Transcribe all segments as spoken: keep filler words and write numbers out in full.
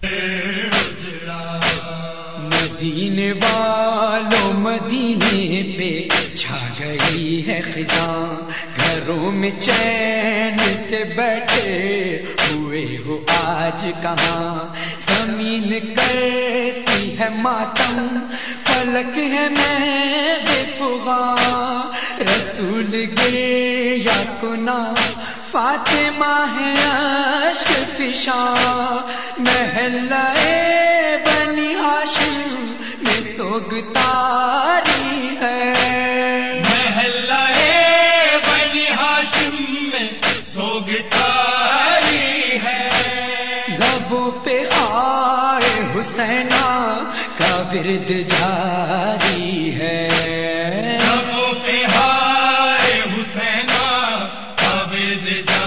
مدینے والوں مدینے پہ چھا گئی ہے خزاں، گھروں میں چین سے بیٹھے ہوئے ہو آج کہاں؟ زمین کرتی ہے ماتم، فلک ہے میں بے فغاں، رسول گے یا کناں، فاطمہ ہے اشک فشاں، محلہ بنی ہاشم میں سوگتاری ہے، محلہ بنی ہاشم میں سوگتاری ہے، لبوں پہ آئے حسینہ کا ورد جاری ہے، لبوں پہ آئے حسینہ کا ورد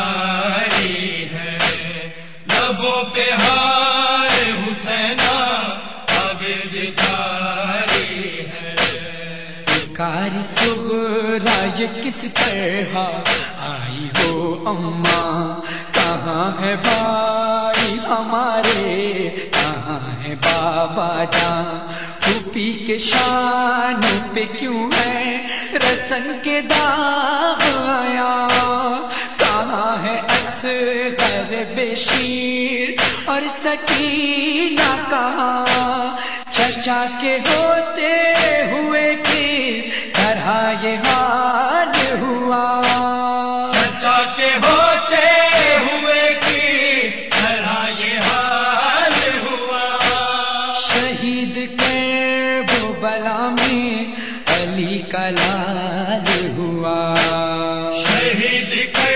جاری ہے، لبوں پہ آئے حسینہ کا ورد جاری ہے، کاری صغرا یہ کس طرح آئی ہو اماں، کہاں ہے بھائی ہمارے، کہاں ہے بابا جان، پھوپھی کے شان پہ کیوں ہے رسن کے داغ آیا، کہاں ہے اصغر بشیر اور سکینہ، کہاں چچا کے ہوتے ہوئے کس طرح یہ حال ہوا، چچا کے ہوتے ہوئے کی طرح یہ حال ہوا، شہید کربلا میں علی کا لال ہوا، شہید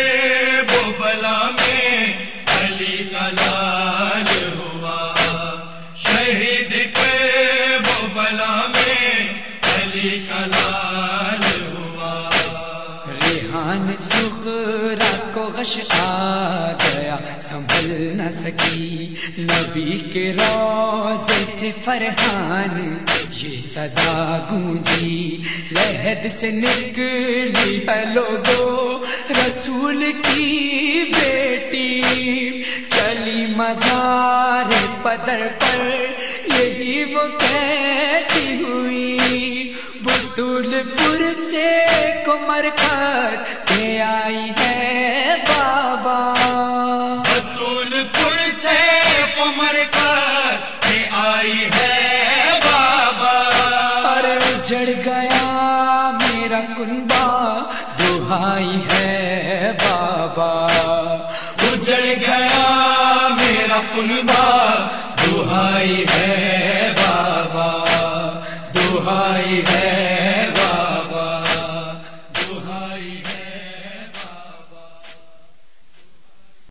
کربلا میں علی کا لال ہوا، شہید کربلا میں علی کا لال ہوا، ریحان صغرا کو غش آ گیا سنبھل نہ سکی، نبی کے روضے سے فرحان یہ صدا گونجی، لحد سے نکلی ہے لوگو رسول کی بیٹی، چلی مزار پدر پر یہی وہ کہتی ہوئی، بطول پور سے کمر کر کے آئی ہے بابا، بطول پور سے عمر کر کے آئی ہے بابا، ارے اجڑ گیا میرا کنبا دہائی ہے بابا، اجڑ گیا میرا کنبا دہائی ہے بابا، دہائی ہے